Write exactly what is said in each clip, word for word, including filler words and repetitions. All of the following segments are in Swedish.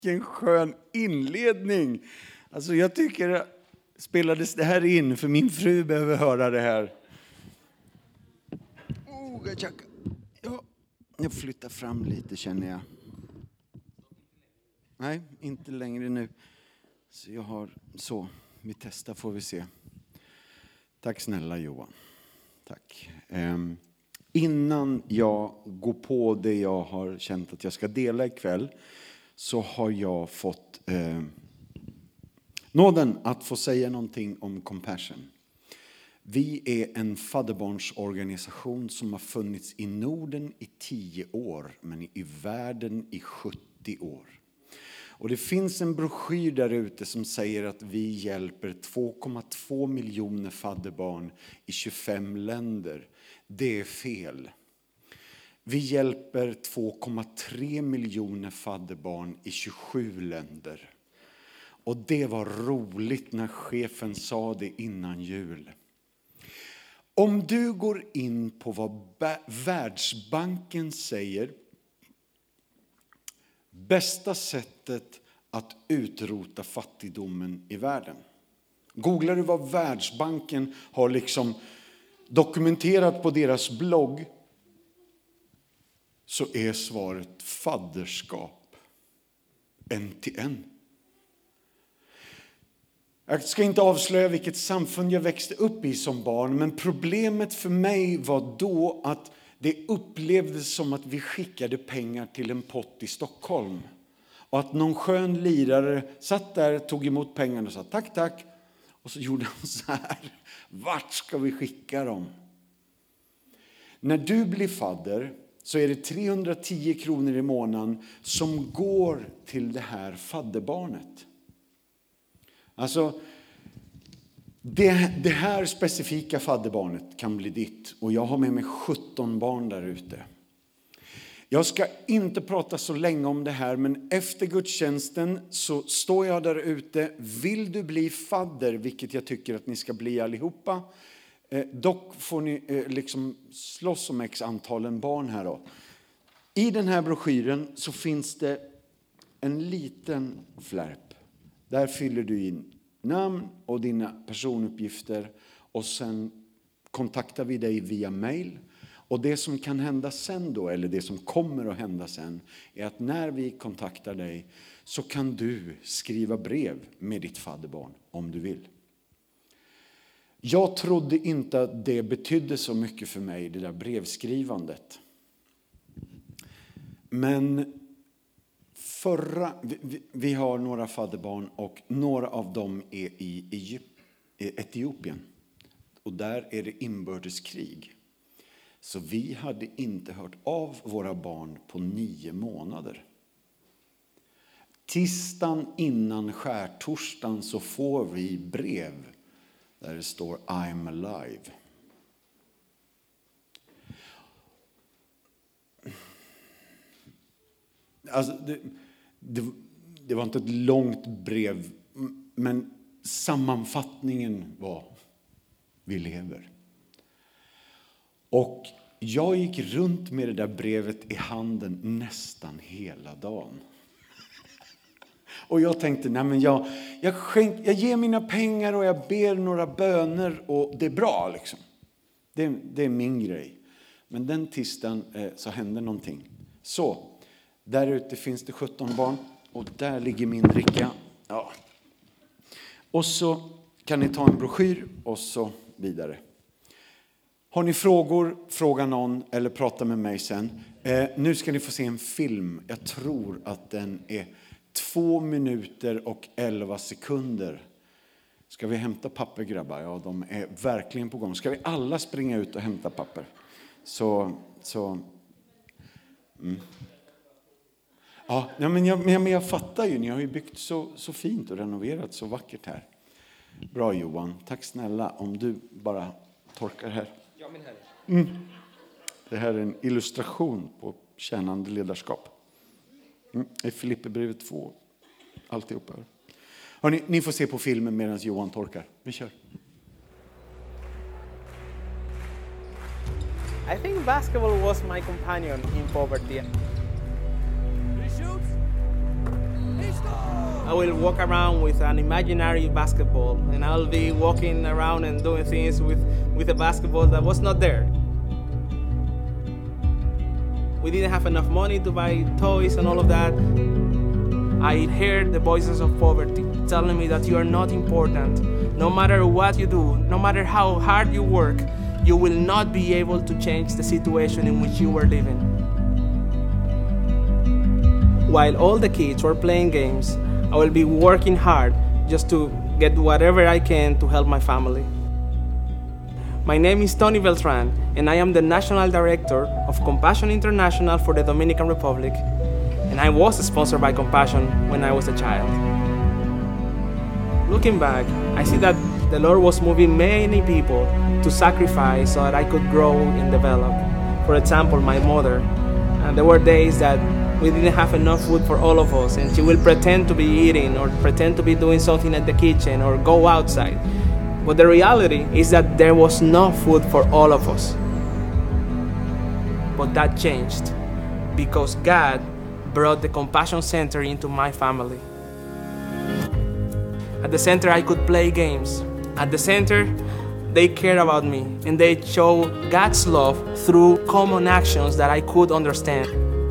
Vilken skön inledning. Alltså jag tycker, spelades det här in för min fru behöver höra det här. Oh, ja, jag flyttar fram lite känner jag. Nej, inte längre nu. Så jag har, så, vi testar får vi se. Tack snälla Johan. Tack. Um, innan jag går på det jag har känt att jag ska dela ikväll, så har jag fått eh, nåden att få säga någonting om Compassion. Vi är en fadderbarnsorganisation som har funnits i Norden i tio år, men i världen i sjuttio år. Och det finns en broschyr där ute som säger att vi hjälper två komma två miljoner fadderbarn i tjugofem länder. Det är fel. Vi hjälper två komma tre miljoner fadderbarn i tjugosju länder. Och det var roligt när chefen sa det innan jul. Om du går in på vad Världsbanken säger, bästa sättet att utrota fattigdomen i världen. Googlar du vad Världsbanken har liksom dokumenterat på deras blogg, så är svaret fadderskap. En till en. Jag ska inte avslöja vilket samfund jag växte upp i som barn, men problemet för mig var då att det upplevdes som att vi skickade pengar till en pott i Stockholm. Och att någon skön lirare satt där, tog emot pengarna och sa tack, tack. Och så gjorde han så här. Vart ska vi skicka dem? När du blir fadder så är det trehundratio kronor i månaden som går till det här fadderbarnet. Alltså, det, det här specifika fadderbarnet kan bli ditt. Och jag har med mig sjutton barn där ute. Jag ska inte prata så länge om det här, men efter gudstjänsten så står jag där ute. Vill du bli fadder, vilket jag tycker att ni ska bli allihopa. Eh, dock får ni eh, liksom slåss om x antalen barn här då. I den här broschyren så finns det en liten flärp. Där fyller du in namn och dina personuppgifter och sen kontaktar vi dig via mail. Och det som kan hända sen då, eller det som kommer att hända sen, är att när vi kontaktar dig så kan du skriva brev med ditt fadderbarn om du vill. Jag trodde inte att det betydde så mycket för mig, det där brevskrivandet. Men förra, vi, vi har några fadderbarn och några av dem är i Egypt, Etiopien. Och där är det inbördeskrig. Så vi hade inte hört av våra barn på nio månader. Tisdagen innan skärtorsdagen så får vi brev där det står I'm alive. Alltså det, det, det var inte ett långt brev, men sammanfattningen var vi lever. Och jag gick runt med det där brevet i handen nästan hela dagen. Och jag tänkte, nej men jag, jag, skänk, jag ger mina pengar och jag ber några böner och det är bra liksom. Det, det är min grej. Men den tisdagen eh, så hände någonting. Så, där ute finns det sjutton barn och där ligger min dricka. Ja. Och så kan ni ta en broschyr och så vidare. Har ni frågor, fråga någon eller prata med mig sen. Eh, nu ska ni få se en film. Jag tror att den är två minuter och elva sekunder. Ska vi hämta papper, grabbar? Ja, de är verkligen på gång. Ska vi alla springa ut och hämta papper? Så, så. Mm. Ja, men jag, men jag fattar ju. Ni har ju byggt så, så fint och renoverat så vackert här. Bra Johan, tack snälla. Om du bara torkar här. Ja, min herre. Mm. Det här är en illustration på tjänande ledarskap. Mm. I Filipperbrevet två. Alltihopa. Hörrni, ni får se på filmen medan Johan torkar. Vi kör. I think basketball was my companion in poverty. He shoots. He I will walk around with an imaginary basketball, and I'll be walking around and doing things with, with a basketball that was not there. We didn't have enough money to buy toys and all of that. I heard the voices of poverty telling me that you are not important. No matter what you do, no matter how hard you work, you will not be able to change the situation in which you were living. While all the kids were playing games, I will be working hard just to get whatever I can to help my family. My name is Tony Beltran, and I am the National Director of Compassion International for the Dominican Republic. And I was sponsored by Compassion when I was a child. Looking back, I see that the Lord was moving many people to sacrifice so that I could grow and develop. For example, my mother. And there were days that we didn't have enough food for all of us, and she will pretend to be eating or pretend to be doing something at the kitchen or go outside. But the reality is that there was no food for all of us. But that changed because God brought the Compassion Center into my family. At the center, I could play games. At the center, they cared about me, and they showed God's love through common actions that I could understand.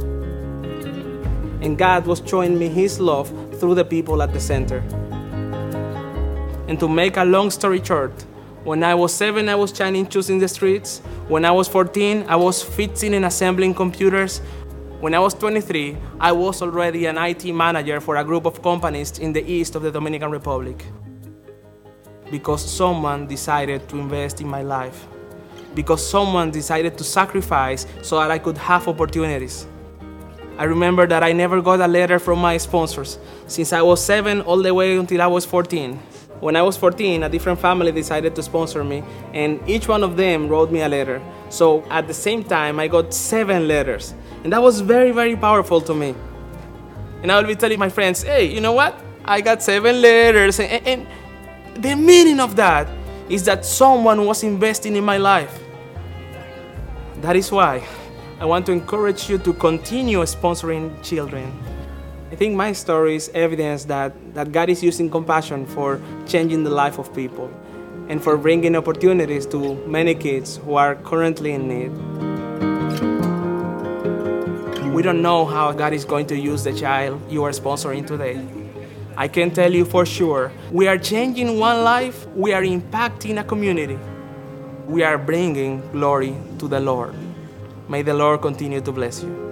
And God was showing me His love through the people at the center. And to make a long story short, when I was seven, I was shining shoes in the streets. When I was fourteen, I was fixing and assembling computers. When I was twenty-three, I was already an I T manager for a group of companies in the east of the Dominican Republic. Because someone decided to invest in my life. Because someone decided to sacrifice so that I could have opportunities. I remember that I never got a letter from my sponsors since I was seven all the way until I was fourteen. When I was fourteen, a different family decided to sponsor me, and each one of them wrote me a letter. So at the same time, I got seven letters. And that was very, very powerful to me. And I would be telling my friends, hey, you know what? I got seven letters. And, and the meaning of that is that someone was investing in my life. That is why I want to encourage you to continue sponsoring children. I think my story is evidence that, that God is using compassion for changing the life of people and for bringing opportunities to many kids who are currently in need. We don't know how God is going to use the child you are sponsoring today. I can tell you for sure, we are changing one life, we are impacting a community. We are bringing glory to the Lord. May the Lord continue to bless you.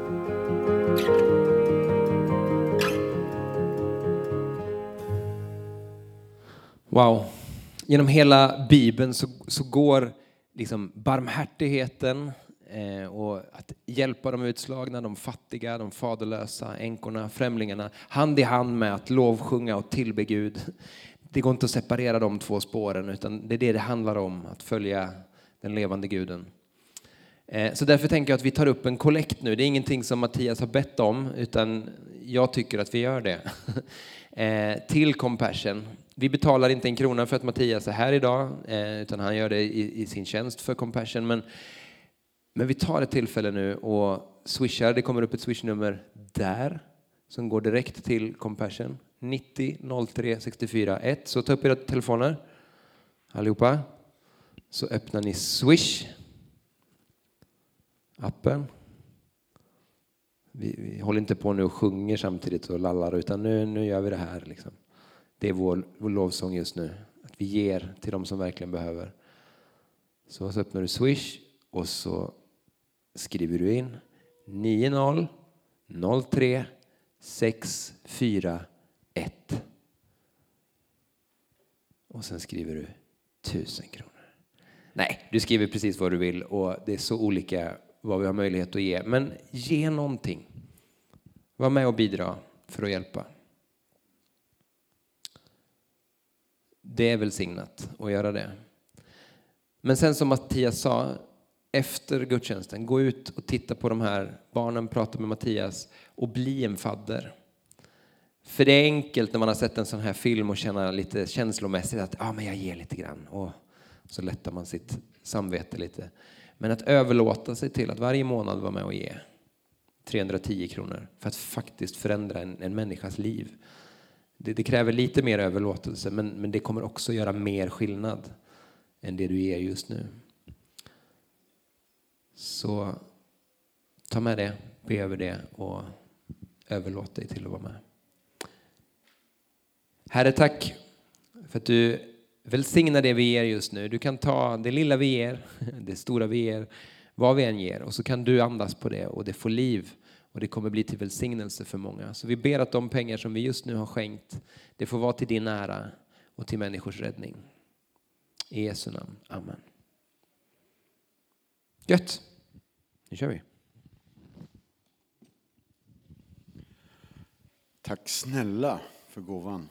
Wow. Genom hela Bibeln så, så går liksom barmhärtigheten eh, och att hjälpa de utslagna, de fattiga, de faderlösa, änkorna, främlingarna hand i hand med att lovsjunga och tillbe Gud. Det går inte att separera de två spåren, utan det är det det handlar om, att följa den levande Guden. Eh, så därför tänker jag att vi tar upp en kollekt nu. Det är ingenting som Mattias har bett om, utan jag tycker att vi gör det. eh, till Compassion. Vi betalar inte en krona för att Mattias är här idag, eh, utan han gör det i, i sin tjänst för Compassion. Men, men vi tar ett tillfälle nu och swishar. Det kommer upp ett swishnummer där som går direkt till Compassion. nittio noll tre sextiofyra ett. Så ta upp era telefoner allihopa. Så öppnar ni Swish appen. Vi, vi håller inte på nu och sjunger samtidigt och lallar, utan nu, nu gör vi det här liksom. Det är vår, vår lovsång just nu. Att vi ger till dem som verkligen behöver. Så, så öppnar du Swish och så skriver du in nio noll noll tre sex fyra ett. Och sen skriver du tusen kronor. Nej, du skriver precis vad du vill, och det är så olika vad vi har möjlighet att ge. Men ge någonting. Var med och bidra för att hjälpa. Det är välsignat att göra det. Men sen som Mattias sa, efter gudstjänsten, gå ut och titta på de här barnen, prata med Mattias och bli en fadder. För det är enkelt när man har sett en sån här film och känna lite känslomässigt att ah, men jag ger lite grann. Och så lättar man sitt samvete lite. Men att överlåta sig till att varje månad vara med och ge trehundratio kronor för att faktiskt förändra en, en människas liv. Det, det kräver lite mer överlåtelse, men, men det kommer också göra mer skillnad än det du ger just nu. Så ta med det, be över det och överlåt dig till att vara med. Herre, tack för att du välsignar det vi ger just nu. Du kan ta det lilla vi ger, det stora vi ger, vad vi än ger. Och så kan du andas på det och det får liv. Och det kommer bli till välsignelse för många. Så vi ber att de pengar som vi just nu har skänkt, det får vara till din ära och till människors räddning. I Jesu namn. Amen. Gött. Nu kör vi. Tack snälla för gåvan.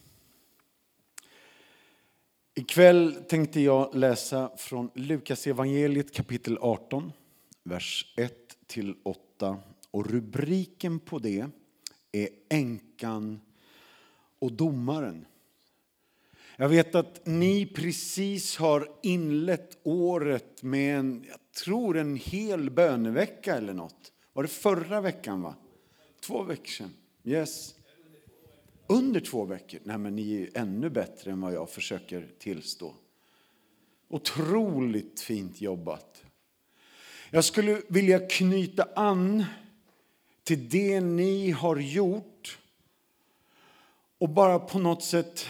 Ikväll tänkte jag läsa från Lukas evangeliet kapitel arton, vers ett till åtta. Och rubriken på det är änkan och domaren. Jag vet att ni precis har inlett året med en, jag tror en hel bönevecka eller något. Var det förra veckan, va? Två veckor sedan. Yes. Under två veckor. Nej, men ni är ännu bättre än vad jag försöker tillstå. Otroligt fint jobbat. Jag skulle vilja knyta an till det ni har gjort och bara på något sätt,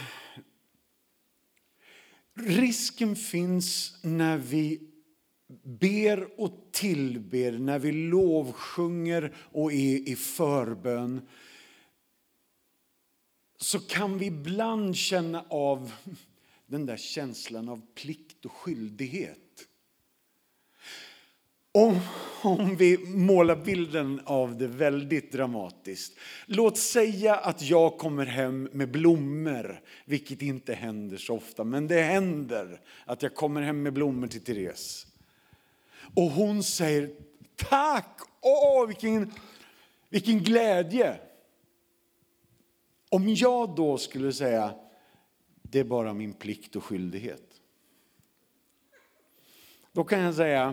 risken finns när vi ber och tillber, när vi lovsjunger och är i förbön, så kan vi ibland känna av den där känslan av plikt och skyldighet. Om, om vi målar bilden av det väldigt dramatiskt. Låt säga att jag kommer hem med blommor, vilket inte händer så ofta. Men det händer att jag kommer hem med blommor till Therese. Och hon säger, tack, åh vilken, vilken glädje. Om jag då skulle säga, det är bara min plikt och skyldighet. Då kan jag säga,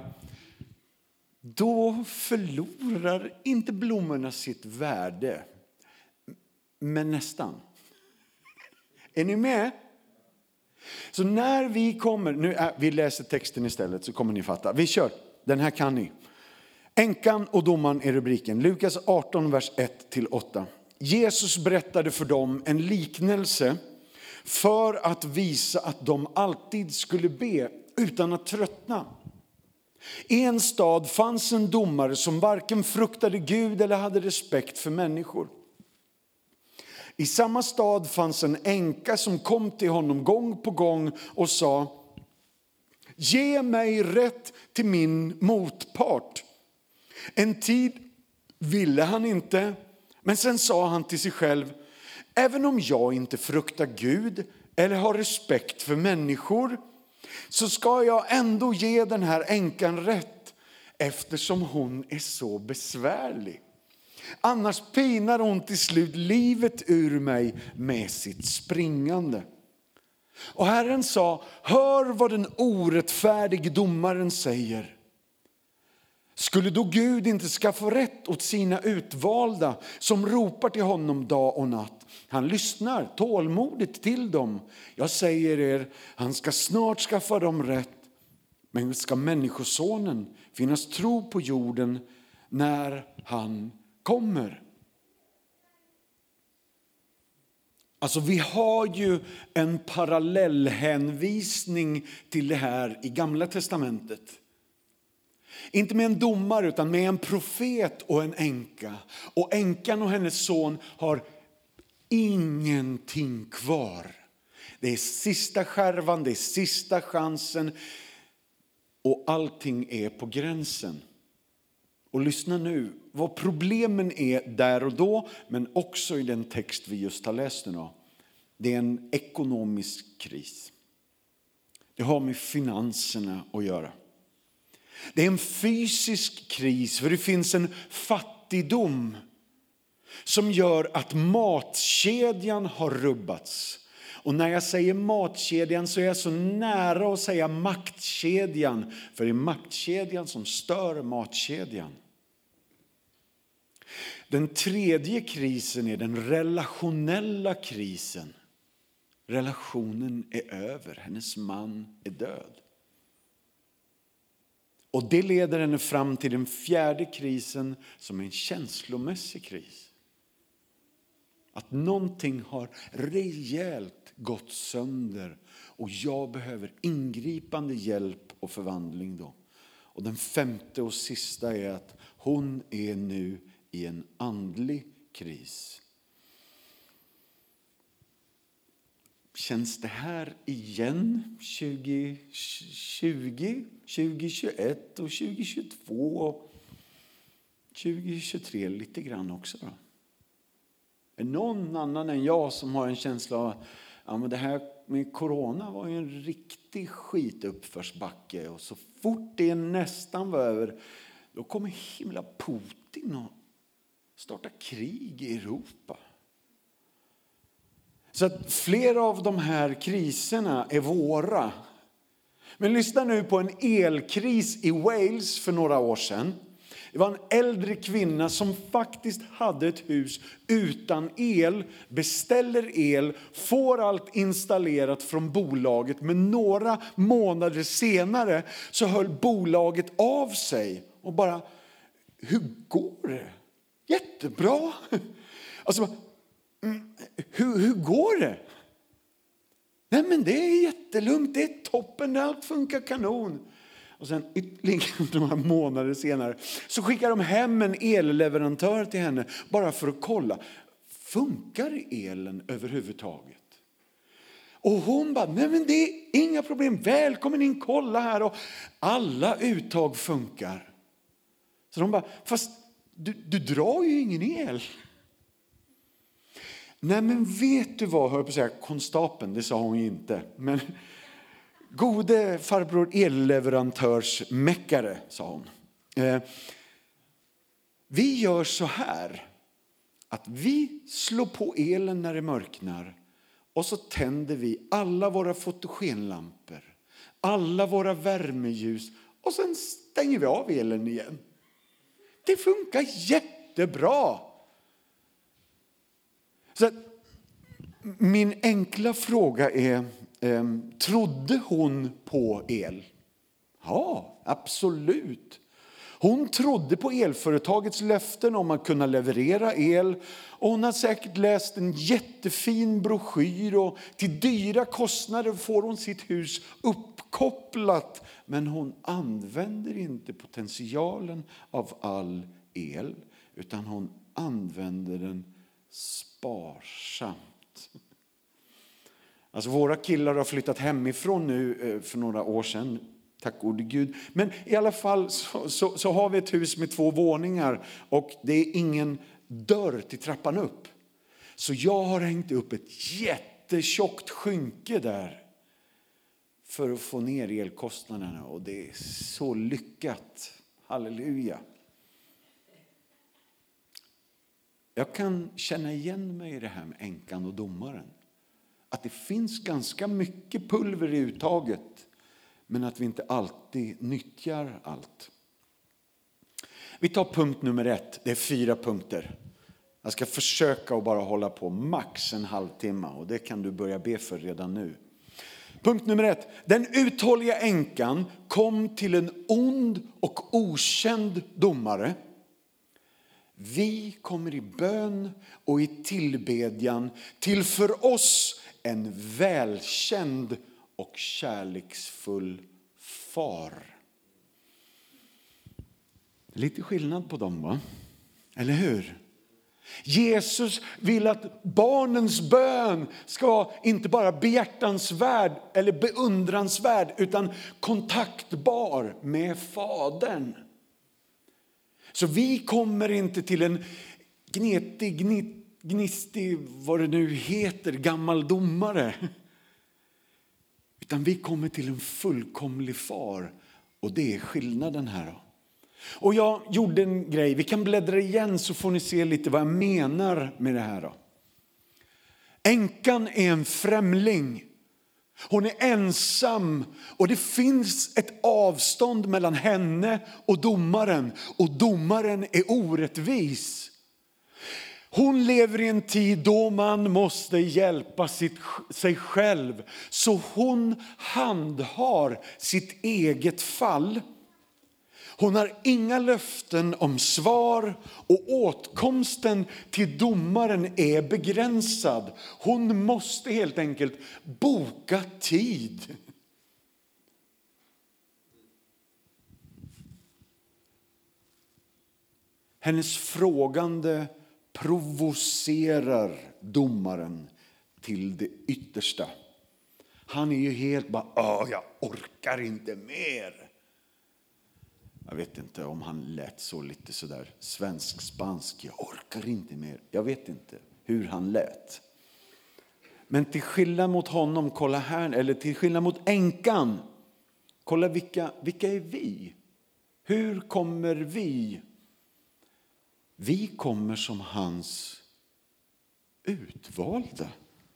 då förlorar inte blommorna sitt värde, men nästan. Är ni med? Så när vi kommer, nu är, vi läser texten istället så kommer ni fatta. Vi kör, den här kan ni. Änkan och domaren är rubriken. Lukas arton, vers ett till åtta. Jesus berättade för dem en liknelse för att visa att de alltid skulle be utan att tröttna. I en stad fanns en domare som varken fruktade Gud eller hade respekt för människor. I samma stad fanns en änka som kom till honom gång på gång och sa, ge mig rätt till min motpart. En tid ville han inte, men sen sa han till sig själv, även om jag inte fruktar Gud eller har respekt för människor, så ska jag ändå ge den här änkan rätt, eftersom hon är så besvärlig. Annars pinar hon till slut livet ur mig med sitt springande. Och Herren sa, hör vad den orättfärdige domaren säger. Skulle då Gud inte skaffa rätt åt sina utvalda som ropar till honom dag och natt? Han lyssnar tålmodigt till dem. Jag säger er, han ska snart skaffa dem rätt. Men ska människosonen finnas tro på jorden när han kommer? Alltså vi har ju en parallellhänvisning till det här i Gamla testamentet. Inte med en domare utan med en profet och en änka. Och änkan och hennes son har ingenting kvar. Det är sista skärvan, det är sista chansen. Och allting är på gränsen. Och lyssna nu, vad problemen är där och då, men också i den text vi just har läst nu. Det är en ekonomisk kris. Det har med finanserna att göra. Det är en fysisk kris, för det finns en fattigdom som gör att matkedjan har rubbats. Och när jag säger matkedjan så är jag så nära att säga maktkedjan, för det är maktkedjan som stör matkedjan. Den tredje krisen är den relationella krisen. Relationen är över. Hennes man är död. Och det leder henne fram till den fjärde krisen som är en känslomässig kris. Att någonting har rejält gått sönder och jag behöver ingripande hjälp och förvandling då. Och den femte och sista är att hon är nu i en andlig kris. Känns det här igen tjugo tjugo, tjugo tjugoett och tjugo tjugotvå och tjugo tjugotre lite grann också då? Är någon annan än jag som har en känsla av ja, men det här med corona var ju en riktig skituppförsbacke och så fort det nästan var över då kommer himla Putin och starta krig i Europa. Så att flera av de här kriserna är våra. Men lyssna nu på en elkris i Wales för några år sedan. Det var en äldre kvinna som faktiskt hade ett hus utan el, beställer el, får allt installerat från bolaget. Men några månader senare så höll bolaget av sig och bara, hur går det? Jättebra. Alltså, hur, hur går det? Nej men det är jättelugnt, det är toppen, allt funkar kanon. Och sen ytterligare några månader senare så skickar de hem en elleverantör till henne bara för att kolla. Funkar elen överhuvudtaget? Och hon bara, nej men det är inga problem, välkommen in, kolla här. Och alla uttag funkar. Så de bara, fast du, du drar ju ingen el. Nej men vet du vad, hör på att säga konstapeln, det sa hon ju inte. Men gode farbror elleverantörsmäckare, sa hon. Eh, vi gör så här att vi slår på elen när det mörknar och så tänder vi alla våra fotogenlampor, alla våra värmeljus och sen stänger vi av elen igen. Det funkar jättebra. Så att, min enkla fråga är, eh, trodde hon på el? Ja, absolut. Hon trodde på elföretagets löften om att kunna leverera el. Och hon har säkert läst en jättefin broschyr och till dyra kostnader får hon sitt hus uppkopplat. Men hon använder inte potentialen av all el utan hon använder den sparsamt. Alltså våra killar har flyttat hemifrån nu för några år sedan. Tack gode Gud. Men i alla fall så, så, så har vi ett hus med två våningar. Och det är ingen dörr till trappan upp. Så jag har hängt upp ett jättetjockt skynke där. För att få ner elkostnaderna. Och det är så lyckat. Halleluja. Jag kan känna igen mig i det här med änkan och domaren. Att det finns ganska mycket pulver i uttaget. Men att vi inte alltid nyttjar allt. Vi tar punkt nummer ett. Det är fyra punkter. Jag ska försöka att bara hålla på max en halvtimme. Och det kan du börja be för redan nu. Punkt nummer ett. Den uthålliga änkan kom till en ond och okänd domare. Vi kommer i bön och i tillbedjan till för oss en välkänd och kärleksfull far. Lite skillnad på dem, va? Eller hur? Jesus vill att barnens bön ska inte bara behjärtansvärd eller beundransvärd utan kontaktbar med fadern. Så vi kommer inte till en gnetig, gnistig, vad det nu heter, gammal domare. Utan vi kommer till en fullkomlig far. Och det är skillnaden här då. Och jag gjorde en grej. Vi kan bläddra igen så får ni se lite vad jag menar med det här då. Änkan är en främling. Hon är ensam. Och det finns ett avstånd mellan henne och domaren. Och domaren är orättvis. Hon lever i en tid då man måste hjälpa sitt, sig själv. Så hon handhar sitt eget fall. Hon har inga löften om svar och åtkomsten till domaren är begränsad. Hon måste helt enkelt boka tid. Hennes frågande provocerar domaren till det yttersta. Han är ju helt bara, åh, jag orkar inte mer. Jag vet inte om han lät så lite sådär svensk-spansk. Jag orkar inte mer. Jag vet inte hur han lät. Men till skillnad mot honom, kolla här, eller till skillnad mot änkan. Kolla vilka, vilka är vi? Hur kommer vi? Vi kommer som hans utvalda.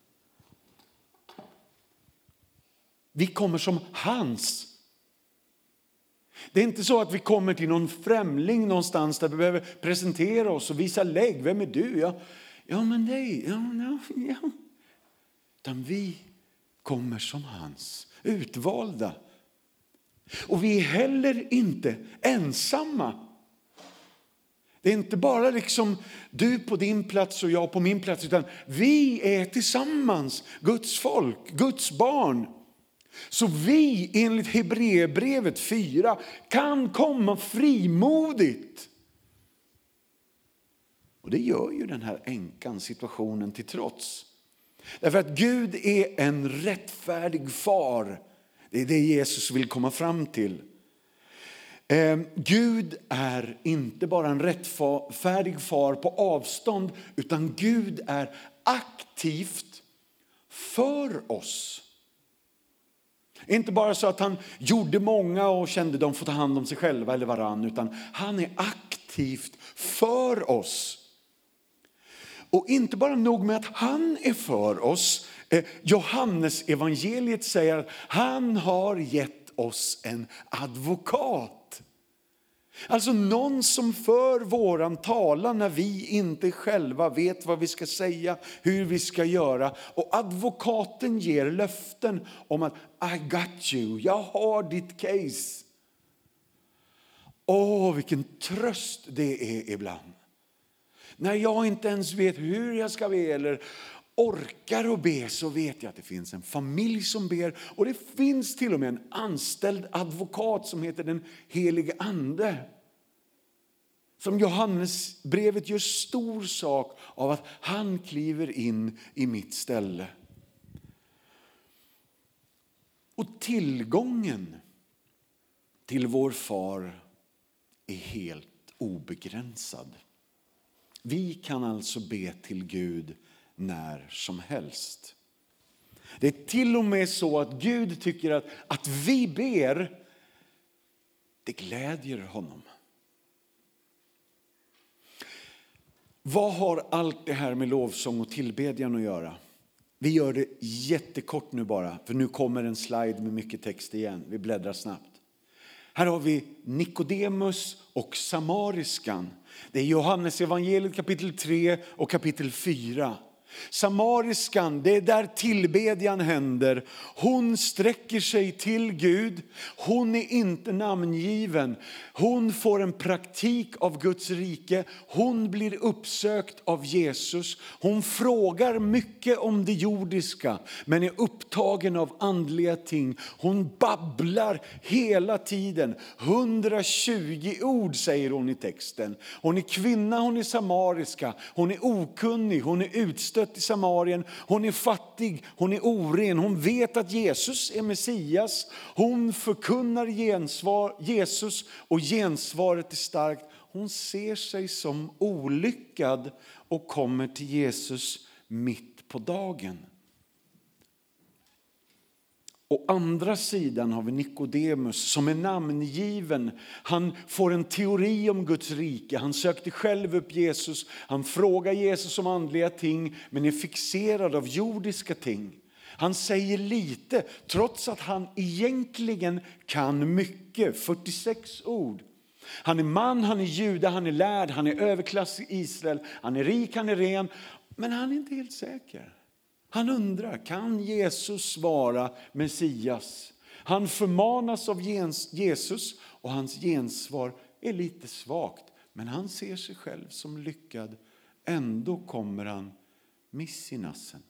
Vi kommer som hans. Det är inte så att vi kommer till någon främling någonstans där vi behöver presentera oss och visa lägg. Vem är du? Ja, ja men nej. Ja, ja, ja. Utan vi kommer som hans utvalda. Och vi är heller inte ensamma. Det är inte bara liksom du på din plats och jag på min plats, utan vi är tillsammans Guds folk, Guds barn. Så vi enligt Hebreerbrevet fyra kan komma frimodigt. Och det gör ju den här änkan situationen till trots. Därför att Gud är en rättfärdig far. Det är det Jesus vill komma fram till. Eh, Gud är inte bara en rättfärdig far på avstånd, utan Gud är aktivt för oss. Inte bara så att han gjorde många och kände de får ta hand om sig själva eller varann, utan han är aktivt för oss. Och inte bara nog med att han är för oss. Eh, Johannes evangeliet säger att han har gett oss en advokat. Alltså någon som för våran talan när vi inte själva vet vad vi ska säga, hur vi ska göra. Och advokaten ger löften om att I got you, jag har ditt case. Åh, vilken tröst det är ibland. När jag inte ens vet hur jag ska be eller orkar att be, så vet jag att det finns en familj som ber. Och det finns till och med en anställd advokat som heter den helige ande. Som Johannes brevet gör stor sak av att han kliver in i mitt ställe. Och tillgången till vår far är helt obegränsad. Vi kan alltså be till Gud när som helst. Det är till och med så att Gud tycker att, att vi ber, det glädjer honom. Vad har allt det här med lovsång och tillbedjan att göra? Vi gör det jättekort nu bara, för nu kommer en slide med mycket text igen. Vi bläddrar snabbt. Här har vi Nikodemus och samariskan. Det är Johannes evangeliet kapitel tre och kapitel fyra. Samariskan, det är där tillbedjan händer. Hon sträcker sig till Gud. Hon är inte namngiven. Hon får en praktik av Guds rike. Hon blir uppsökt av Jesus. Hon frågar mycket om det jordiska, men är upptagen av andliga ting. Hon babblar hela tiden. hundratjugo ord säger hon i texten. Hon är kvinna, hon är samariska. Hon är okunnig, hon är utstött i Samarien. Hon är fattig, hon är oren. Hon vet att Jesus är Messias. Hon förkunnar gensvar, Jesus och gensvaret är starkt. Hon ser sig som olyckad och kommer till Jesus mitt på dagen. Å andra sidan har vi Nikodemus som är namngiven. Han får en teori om Guds rike. Han sökte själv upp Jesus. Han frågar Jesus om andliga ting, men är fixerad av jordiska ting. Han säger lite trots att han egentligen kan mycket. fyrtiosex ord. Han är man, han är jude, han är lärd, han är överklass i Israel. Han är rik, han är ren. Men han är inte helt säker. Han undrar, kan Jesus vara Messias? Han förmanas av Jesus och hans gensvar är lite svagt. Men han ser sig själv som lyckad. Ändå kommer han miss i nassen.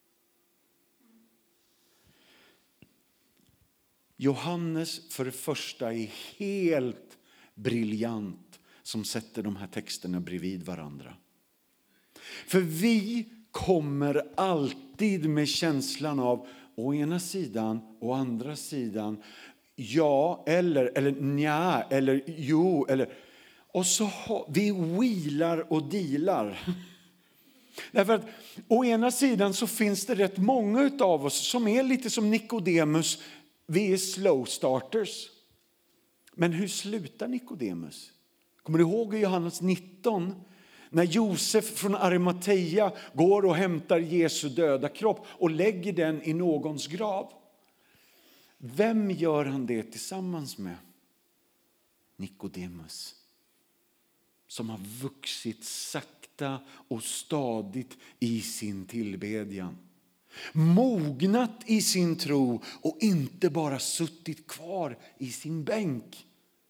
Johannes för det första är helt briljant som sätter de här texterna bredvid varandra. För vi kommer alltid med känslan av å ena sidan och å andra sidan ja eller eller nja eller jo eller och så har, vi wheelar och dealar. Därför att å ena sidan så finns det rätt många av oss som är lite som Nikodemus. Vi är slow starters. Men hur slutar Nikodemus? Kommer du ihåg i Johannes nitton? När Josef från Arimatea går och hämtar Jesu döda kropp och lägger den i någons grav. Vem gör han det tillsammans med? Nikodemus. Som har vuxit sakta och stadigt i sin tillbedjan. Mognat i sin tro och inte bara suttit kvar i sin bänk.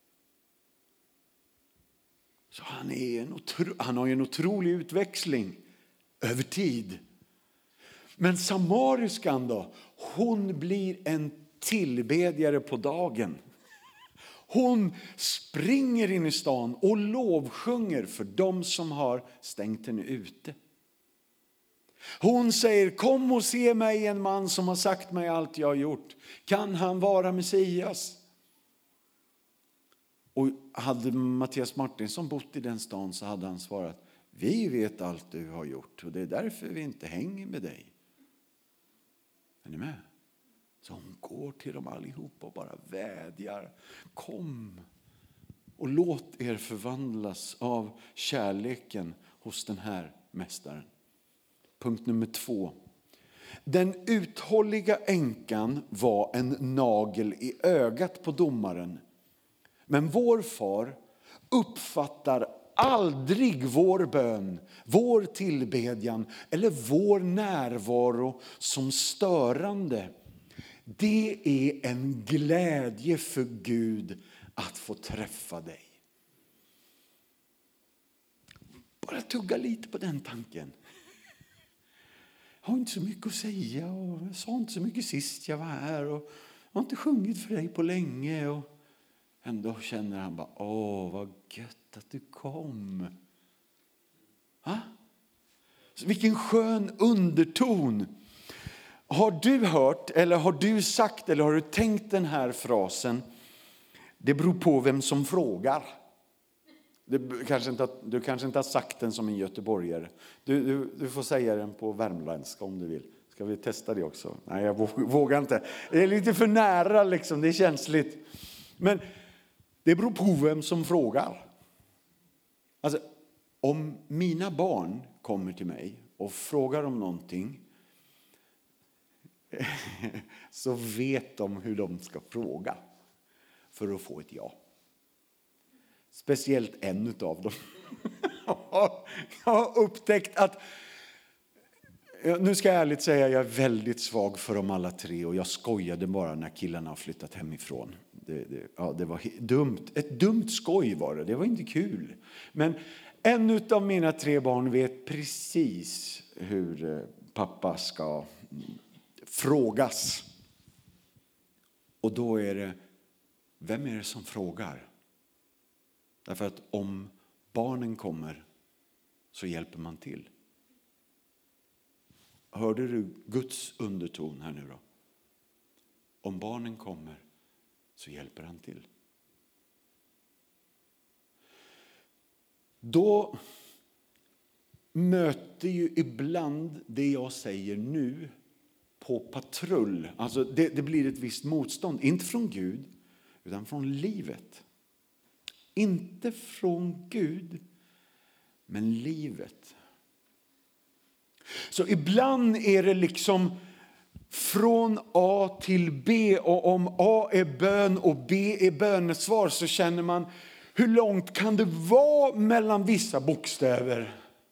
Så han, är en otro, han har en otrolig utväxling över tid. Men samariskan då, hon blir en tillbedjare på dagen. Hon springer in i stan och lovsjunger för dem som har stängt henne ute. Hon säger, kom och se mig, en man som har sagt mig allt jag har gjort. Kan han vara Messias? Och hade Mattias Martinsson bott i den stan så hade han svarat, vi vet allt du har gjort och det är därför vi inte hänger med dig. Är ni med? Så hon går till dem allihopa och bara vädjar, kom och låt er förvandlas av kärleken hos den här mästaren. Punkt nummer två. Den uthålliga änkan var en nagel i ögat på domaren. Men vår far uppfattar aldrig vår bön, vår tillbedjan eller vår närvaro som störande. Det är en glädje för Gud att få träffa dig. Bara tugga lite på den tanken. Jag har inte så mycket att säga och jag sa inte så mycket sist jag var här och jag har inte sjungit för dig på länge och ändå känner han bara, åh vad gött att du kom. Ha? Så vilken skön underton. Har du hört eller har du sagt eller har du tänkt den här frasen? Det beror på vem som frågar. Det kanske inte, du kanske inte har sagt den som en göteborgare. Du, du, du får säga den på värmländska om du vill. Ska vi testa det också? Nej, jag vågar inte. Det är lite för nära liksom, det är känsligt. Men det beror på vem som frågar. Alltså, om mina barn kommer till mig och frågar om någonting så vet de hur de ska fråga för att få ett ja. Speciellt en av dem. Jag har upptäckt att, nu ska jag ärligt säga, jag är väldigt svag för dem alla tre. Och jag skojade bara när killarna har flyttat hemifrån. Det, det, ja, det var dumt. Ett dumt skoj var det, det var inte kul. Men en av mina tre barn vet precis hur pappa ska frågas. Och då är det, vem är det som frågar? Därför att om barnen kommer så hjälper man till. Hörde du Guds underton här nu då? Om barnen kommer så hjälper han till. Då möter ju ibland det jag säger nu på patrull. Alltså det, det blir ett visst motstånd. Inte från Gud utan från livet. Inte från Gud, men livet. Så ibland är det liksom från A till B. Och om A är bön och B är bönesvar så känner man, Hur långt kan det vara mellan vissa bokstäver?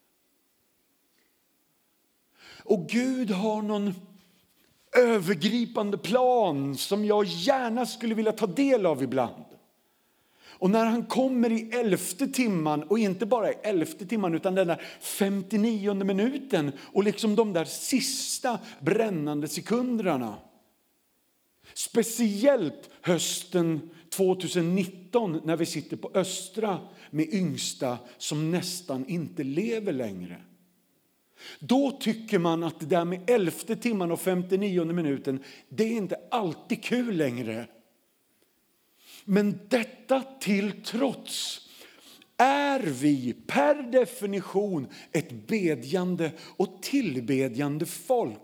Och Gud har någon övergripande plan som jag gärna skulle vilja ta del av ibland. Och när han kommer i elfte timman, och inte bara i elfte timman utan den där femtionionde minuten och liksom de där sista brännande sekunderna. Speciellt hösten tjugonitton när vi sitter på Östra med yngsta som nästan inte lever längre. Då tycker man att det där med elfte timman och femtionionde minuten, det är inte alltid kul längre. Men detta till trots är vi per definition ett bedjande och tillbedjande folk.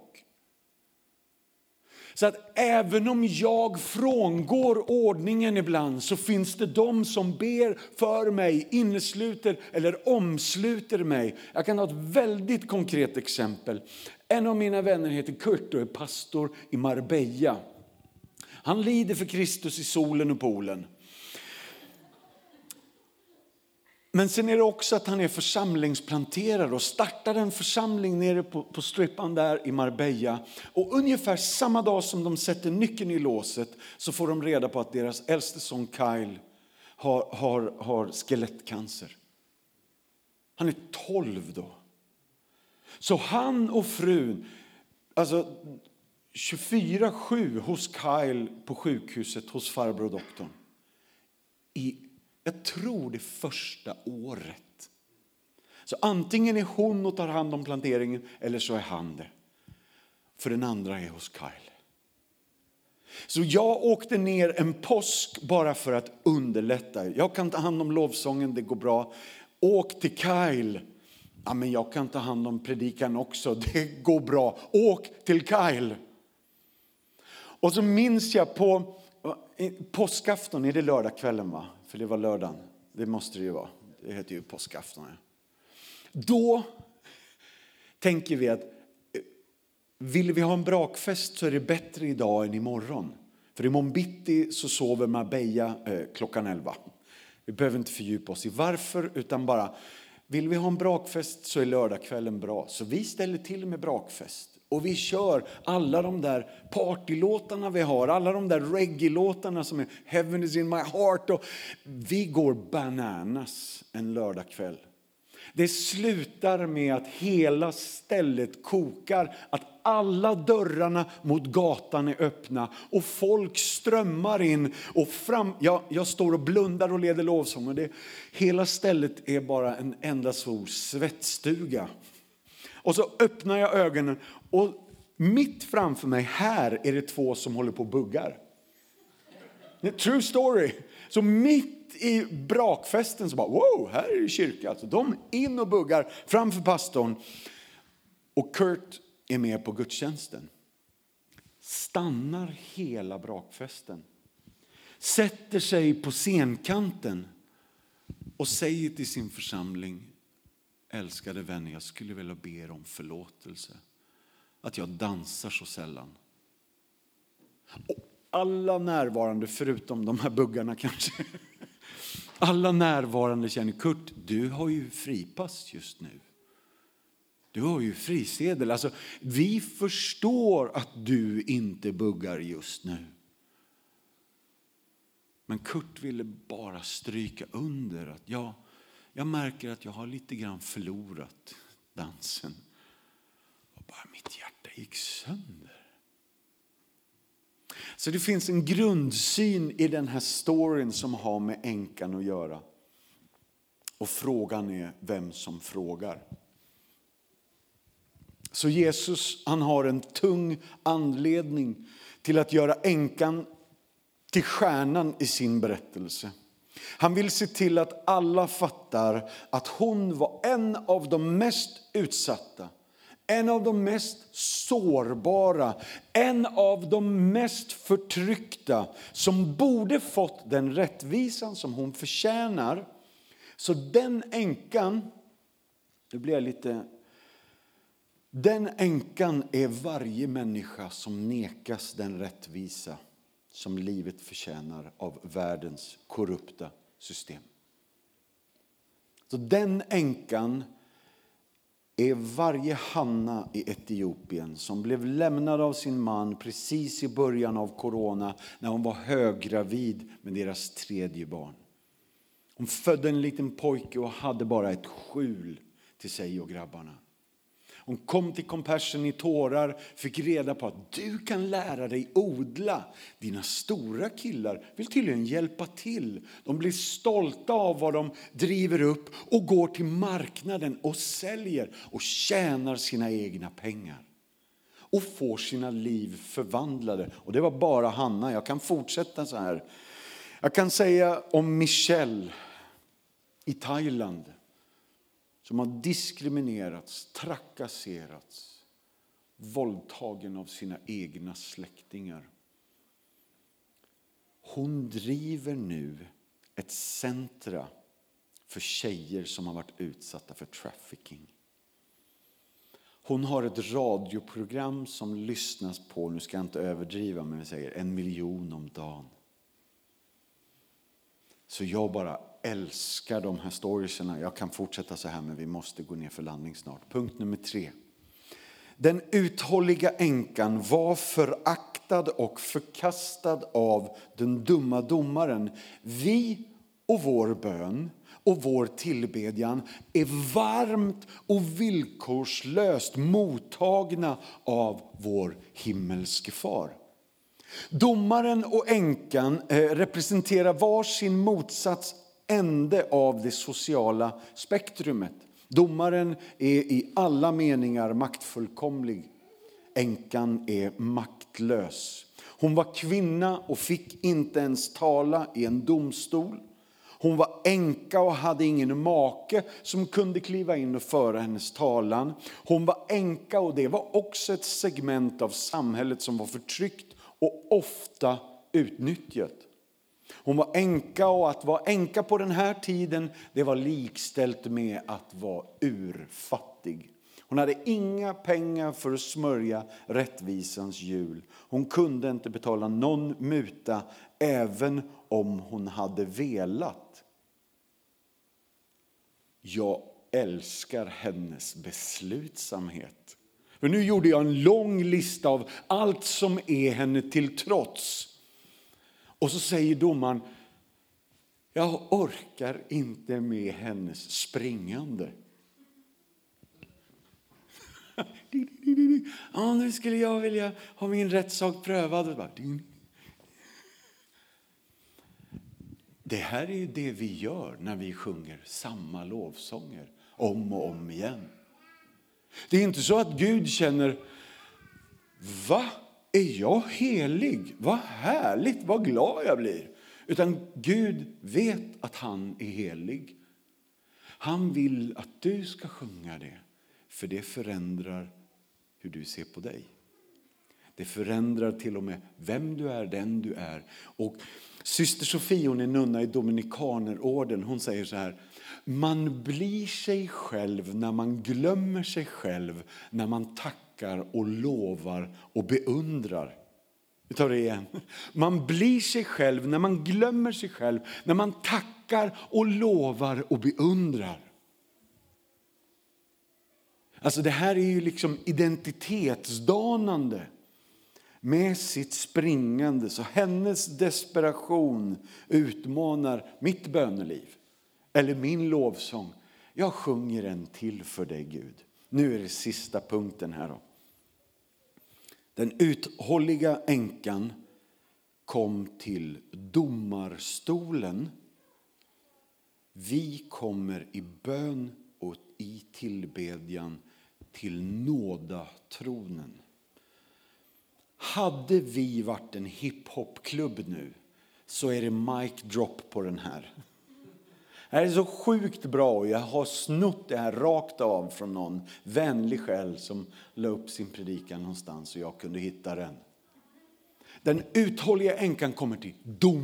Så att även om jag frångår ordningen ibland så finns det de som ber för mig, innesluter eller omsluter mig. Jag kan ha ett väldigt konkret exempel. En av mina vänner heter Kurt och är pastor i Marbella. Han lider för Kristus i solen och poolen. Men sen är det också att han är församlingsplanterare och startar en församling nere på, på strippan där i Marbella. Och ungefär samma dag som de sätter nyckeln i låset så får de reda på att deras äldste son Kyle har, har, har skelettcancer. Han är tolv då. Så han och frun, alltså tjugofyra sju hos Kyle på sjukhuset hos farbror och doktorn. I Jag tror det första året. Så antingen är hon och tar hand om planteringen eller så är han det. För den andra är hos Kyle. Så jag åkte ner en påsk bara för att underlätta. Jag kan ta hand om lovsången, det går bra. Åk till Kyle. Ja, men jag kan ta hand om predikan också, det går bra. Åk till Kyle. Och så minns jag på påskafton, är det lördagskvällen va? För det var lördagen. Det måste det ju vara. Det heter ju påskafton. Då tänker vi att vill vi ha en brakfest så är det bättre idag än imorgon. För imorgon bitti så sover Marbella eh, klockan elva. Vi behöver inte fördjupa oss i varför utan bara vill vi ha en brakfest så är lördagskvällen bra. Så vi ställer till med brakfest. Och vi kör alla de där partylåtarna vi har. Alla de där reggae-låtarna som är Heaven is in my heart. Och vi går bananas en lördagkväll. Det slutar med att hela stället kokar. Att alla dörrarna mot gatan är öppna. Och folk strömmar in. Och fram, ja, jag står och blundar och leder lovsång. Och det, hela stället är bara en enda stor svettstuga. Och så öppnar jag ögonen och mitt framför mig här är det två som håller på och buggar. True story. Så mitt i brakfesten så bara wow, här är det kyrka. Alltså, de in och buggar framför pastorn. Och Kurt är med på gudstjänsten. Stannar hela brakfesten. Sätter sig på scenkanten och säger till sin församling: älskade vänner, jag skulle vilja be er om förlåtelse. Att jag dansar så sällan. Och alla närvarande, förutom de här buggarna kanske. Alla närvarande känner: Kurt, du har ju fripass just nu. Du har ju frisedel. Alltså, vi förstår att du inte buggar just nu. Men Kurt ville bara stryka under att jag... Jag märker att jag har lite grann förlorat dansen. Och bara mitt hjärta gick sönder. Så det finns en grundsyn i den här storyn som har med änkan att göra. Och frågan är vem som frågar. Så Jesus, han har en tung anledning till att göra änkan till stjärnan i sin berättelse. Han vill se till att alla fattar att hon var en av de mest utsatta. En av de mest sårbara. En av de mest förtryckta. Som borde fått den rättvisan som hon förtjänar. Så den änkan, nu blir jag lite... Den änkan är varje människa som nekas den rättvisa som livet förtjänar av världens korrupta system. Så den änkan är varje Hanna i Etiopien som blev lämnad av sin man precis i början av corona när hon var höggravid med deras tredje barn. Hon födde en liten pojke och hade bara ett skjul till sig och grabbarna. Hon kom till Compassion i tårar, fick reda på att du kan lära dig odla. Dina stora killar vill tydligen hjälpa till. De blir stolta av vad de driver upp och går till marknaden och säljer och tjänar sina egna pengar. Och får sina liv förvandlade. Och det var bara Hanna, jag kan fortsätta så här. Jag kan säga om Michelle i Thailand. Som har diskriminerats, trakasserats, våldtagen av sina egna släktingar. Hon driver nu ett centra för tjejer som har varit utsatta för trafficking. Hon har ett radioprogram som lyssnas på, nu ska jag inte överdriva men vi säger en miljon om dagen. Så jag bara älskar de här storiesarna. Jag kan fortsätta så här men vi måste gå ner för landning snart. Punkt nummer tre. Den uthålliga änkan var föraktad och förkastad av den dumma domaren. Vi och vår bön och vår tillbedjan är varmt och villkorslöst mottagna av vår himmelske far. Domaren och änkan representerar var sin motsats ände av det sociala spektrumet. Domaren är i alla meningar maktfullkomlig. Änkan är maktlös. Hon var kvinna och fick inte ens tala i en domstol. Hon var änka och hade ingen make som kunde kliva in och föra hennes talan. Hon var änka och det var också ett segment av samhället som var förtryckt och ofta utnyttjat. Hon var änka och att vara änka på den här tiden det var likställt med att vara urfattig. Hon hade inga pengar för att smörja rättvisans hjul. Hon kunde inte betala någon muta även om hon hade velat. Jag älskar hennes beslutsamhet. För nu gjorde jag en lång lista av allt som är henne till trots. Och så säger domaren, jag orkar inte med hennes springande. Ja, nu skulle jag vilja ha min rättssak prövad. Det här är ju det vi gör när vi sjunger samma lovsånger om och om igen. Det är inte så att Gud känner, va? Är jag helig? Vad härligt, vad glad jag blir. Utan Gud vet att han är helig. Han vill att du ska sjunga det. För det förändrar hur du ser på dig. Det förändrar till och med vem du är, den du är. Och syster Sofie, hon är nunna i Dominikanerorden. Hon säger så här. Man blir sig själv när man glömmer sig själv. När man tackar och lovar och beundrar. Vi tar det igen. Man blir sig själv när man glömmer sig själv. När man tackar och lovar och beundrar. Alltså det här är ju liksom identitetsdanande. Med sitt springande. Så hennes desperation utmanar mitt böneliv. Eller min lovsång. Jag sjunger en till för dig Gud. Nu är det sista punkten här då. Den uthålliga änkan kom till domarstolen. Vi kommer i bön och i tillbedjan till nådatronen. Hade vi varit en hiphopklubb nu så är det mic drop på den här. Det här är så sjukt bra och jag har snott det här rakt av från någon vänlig själ som la upp sin predikan någonstans och jag kunde hitta den. Den uthålliga änkan kommer till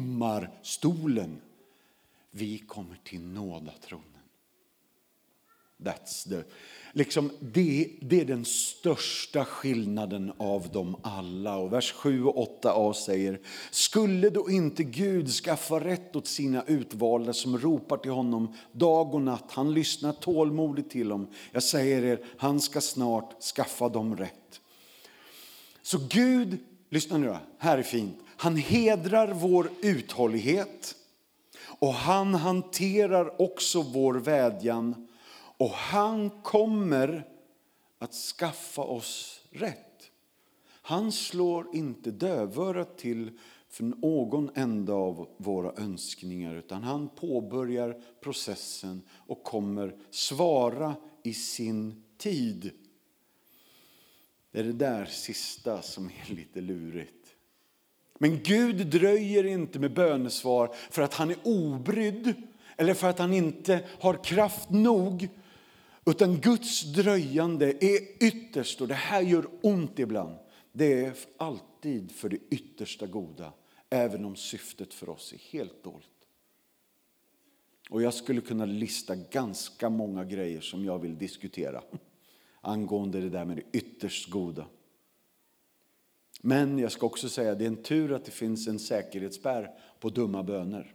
domarstolen. Vi kommer till nådatronen. That's the, liksom, det, det är den största skillnaden av dem alla. Och vers sju och åtta a säger: skulle då inte Gud skaffa rätt åt sina utvalda som ropar till honom dag och natt? Han lyssnar tålmodigt till dem. Jag säger er, han ska snart skaffa dem rätt. Så Gud, lyssna nu då, här är fint. Han hedrar vår uthållighet. Och han hanterar också vår vädjan. Och han kommer att skaffa oss rätt. Han slår inte dövörat till för någon enda av våra önskningar. Utan han påbörjar processen och kommer svara i sin tid. Det är det där sista som är lite lurigt. Men Gud dröjer inte med bönesvar för att han är obrydd eller för att han inte har kraft nog. Utan Guds dröjande är ytterst, och det här gör ont ibland. Det är alltid för det yttersta goda, även om syftet för oss är helt dolt. Och jag skulle kunna lista ganska många grejer som jag vill diskutera angående det där med det ytterst goda. Men jag ska också säga att det är en tur att det finns en säkerhetsspärr på dumma böner.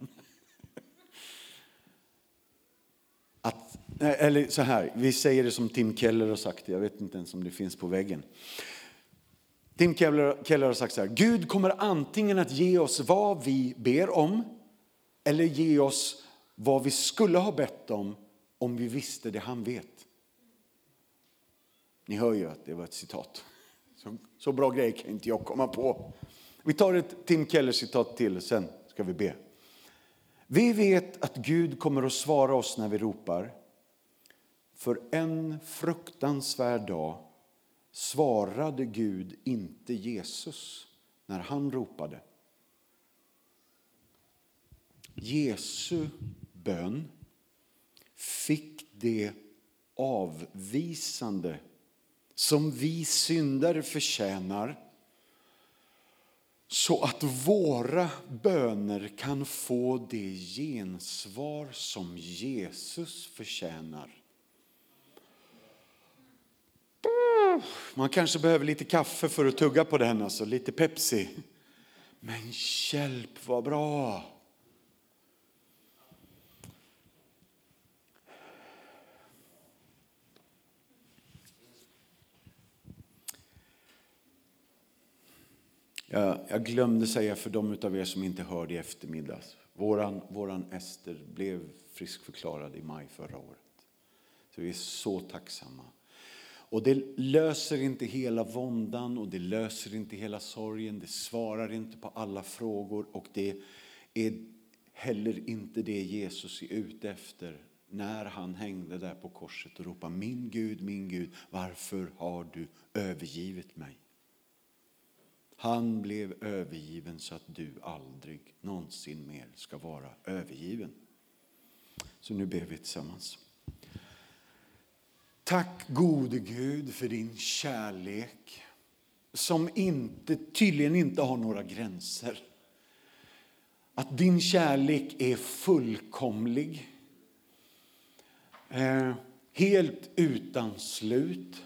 Att, eller så här, vi säger det som Tim Keller har sagt, jag vet inte ens om det finns på väggen. Tim Keller, Keller har sagt så här: Gud kommer antingen att ge oss vad vi ber om eller ge oss vad vi skulle ha bett om om vi visste det han vet. Ni hör ju att det var ett citat. Så, så bra grej kan inte jag komma på. Vi tar ett Tim Keller citat till, sen ska vi be. Vi vet att Gud kommer att svara oss när vi ropar. För en fruktansvärd dag svarade Gud inte Jesus när han ropade. Jesu bön fick det avvisande som vi syndare förtjänar, så att våra böner kan få det gensvar som Jesus förtjänar. Man kanske behöver lite kaffe för att tugga på den, alltså lite Pepsi. Men hjälp, vad bra. Jag, jag glömde säga för de av er som inte hörde i eftermiddags. Våran, våran Ester blev friskförklarad i maj förra året. Så vi är så tacksamma. Och det löser inte hela våndan och det löser inte hela sorgen. Det svarar inte på alla frågor och det är heller inte det Jesus är ute efter när han hängde där på korset och ropade: min Gud, min Gud, varför har du övergivit mig? Han blev övergiven så att du aldrig någonsin mer ska vara övergiven. Så nu ber vi tillsammans. Tack gode Gud för din kärlek som inte, tydligen inte har några gränser. Att din kärlek är fullkomlig. Eh, helt utan slut.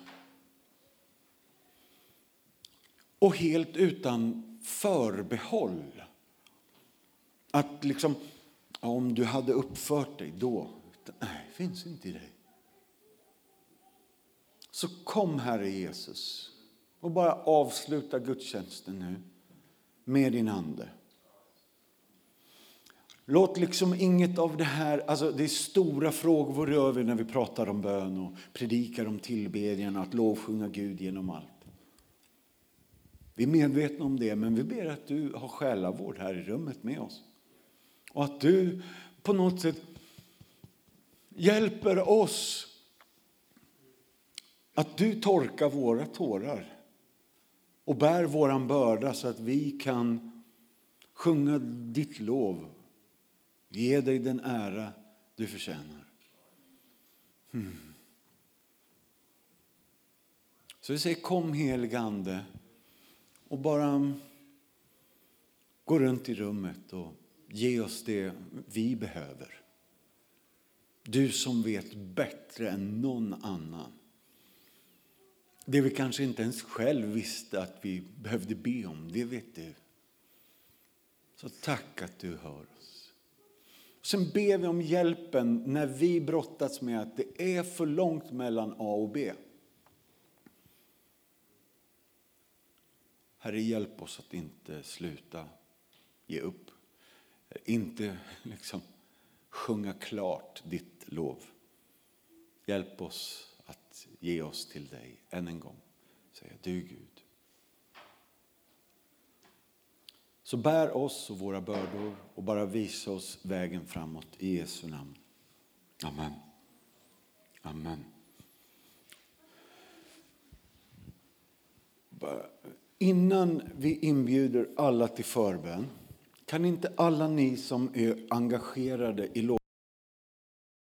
Och helt utan förbehåll. Att liksom, om du hade uppfört dig då, nej, finns inte i dig. Så kom Herre Jesus och bara avsluta gudstjänsten nu med din ande. Låt liksom inget av det här, alltså det är stora frågor rör vi när vi pratar om bön och predikar om tillbedjan och att lovsjunga Gud genom allt. Vi är medvetna om det, men vi ber att du har själavård här i rummet med oss. Och att du på något sätt hjälper oss. Att du torkar våra tårar och bär våran börda så att vi kan sjunga ditt lov. Ge dig den ära du förtjänar. Hmm. Så vi säger: kom helige ande och bara gå runt i rummet och ge oss det vi behöver. Du som vet bättre än någon annan. Det vi kanske inte ens själv visste att vi behövde be om, det vet du. Så tack att du hör oss. Sen ber vi om hjälpen när vi brottas med att det är för långt mellan A och B. Herre, hjälp oss att inte sluta ge upp. Inte liksom sjunga klart ditt lov. Hjälp oss att ge oss till dig än en gång. Säga du Gud. Så bär oss och våra bördor och bara visa oss vägen framåt i Jesu namn. Amen. Amen. Innan vi inbjuder alla till förbön, kan inte alla ni som är engagerade i lov